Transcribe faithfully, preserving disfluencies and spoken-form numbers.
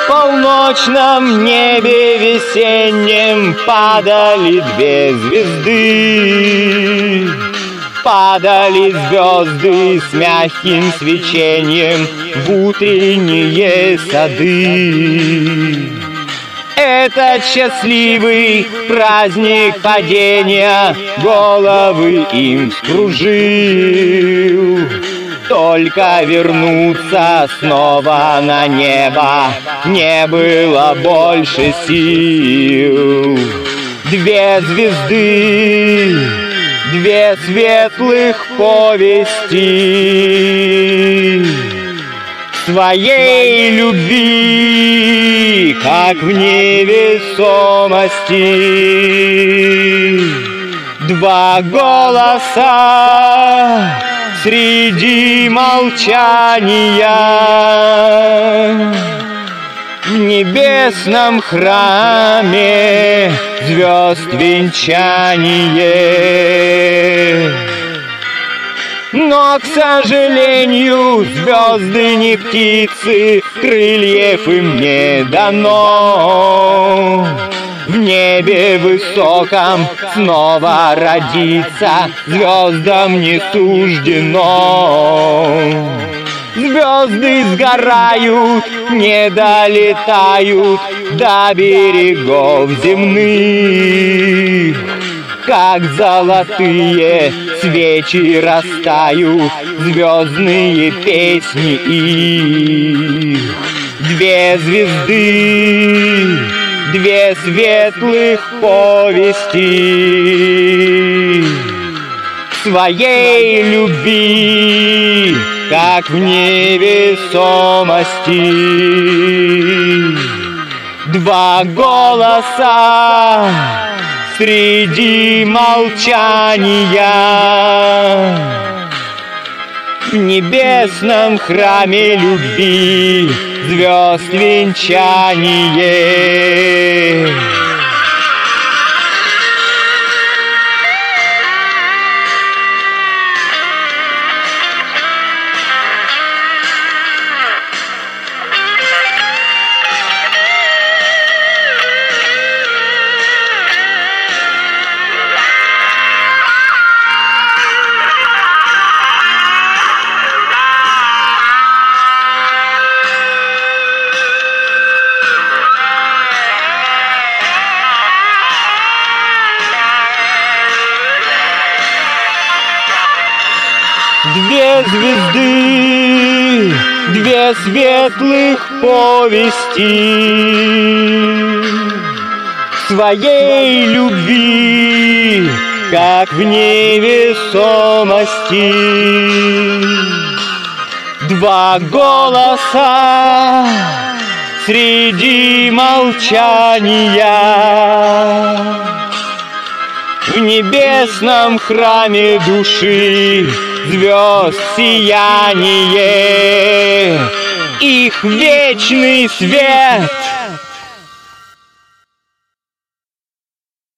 полночном небе весеннем падали две звезды. Падали звезды с мягким свечением в утренние сады. Этот счастливый праздник падения головы им вскружил. Только вернуться снова на небо не было больше сил. Две звезды, две светлых повести своей любви, как в невесомости. Два голоса среди молчания. В небесном храме звезд венчание. Но, к сожалению, звезды не птицы, крыльев им не дано. В небе высоком снова родиться звездам не суждено. Звезды сгорают, не долетают до берегов земных. Как золотые свечи растают звездные песни их. Две звезды, две светлых повести своей любви, как в невесомости. Два голоса среди молчания. В небесном храме любви звезд венчание. Две звезды, две светлых повести своей любви, как в невесомости. Два голоса среди молчания. В небесном храме души звезд сияние, их вечный свет